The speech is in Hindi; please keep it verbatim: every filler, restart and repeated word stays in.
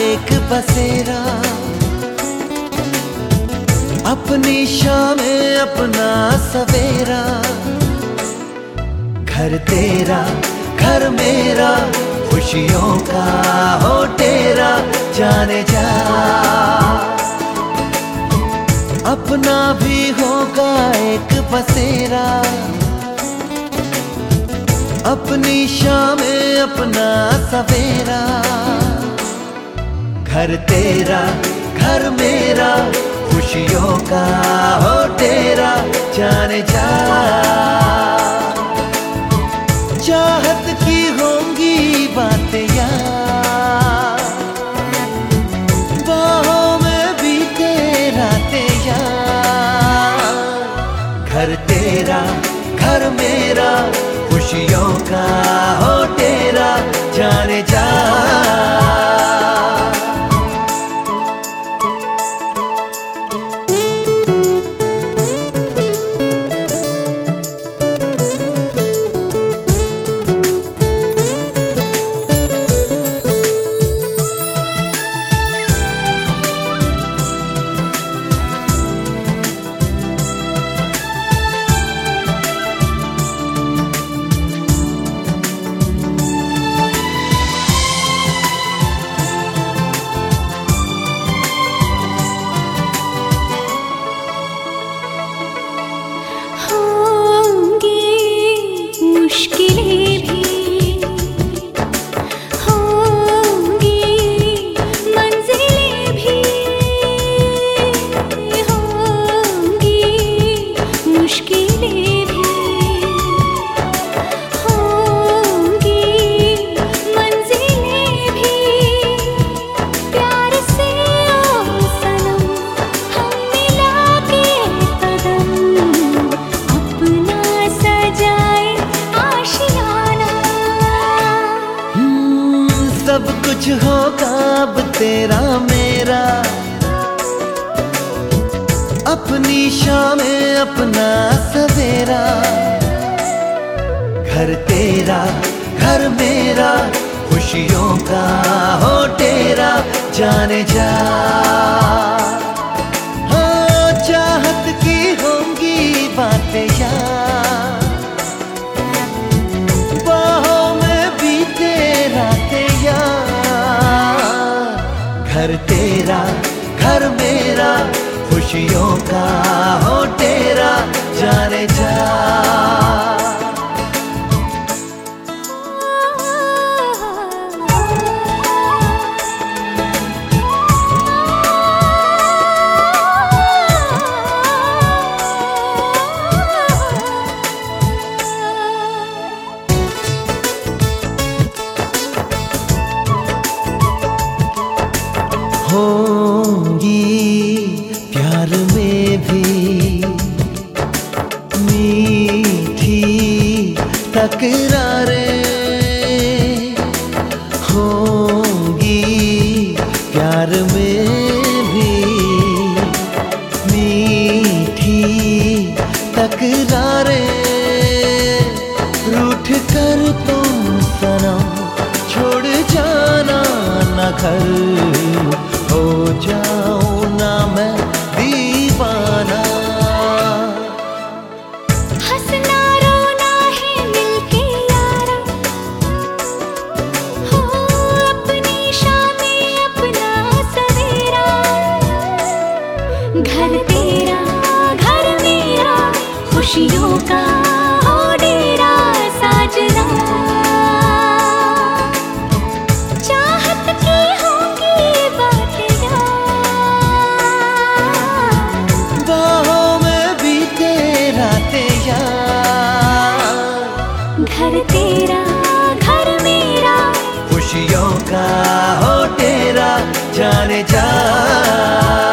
एक बसेरा, अपनी शामें अपना सवेरा। घर तेरा घर मेरा, खुशियों का हो तेरा, जाने जा। अपना भी होगा एक बसेरा, अपनी शामें अपना सवेरा। घर तेरा घर मेरा, खुशियों का हो तेरा, जाने जा। चाहत की होंगी बातें यार, बाहों में बीते रातें यार। घर तेरा घर मेरा, खुशियों का हो तेरा, जाने जा। सब कुछ होगा अब तेरा मेरा, अपनी शामें अपना सवेरा। घर तेरा घर मेरा, खुशियों का हो तेरा, जाने जा। हाँ, चाहत की होंगी बातें यार, बाहों में बीते रातें यार। घर तेरा घर मेरा, खुशियों का हो तेरा, जाने जा। होंगी प्यार में भी मीठी तकरारें, होंगी प्यार में भी मीठी तकरारें। रूठ कर तुम सनम छोड़ जाना न घर, हो जाऊं ना मैं दीवाना। हंसना रोना है मिलके यारा, हो अपनी शामें अपना सवेरा। घर तेरा घर मेरा, खुशियों का हो डेरा साजना। घर तेरा घर मेरा, खुशियों का हो तेरा, जाने जा।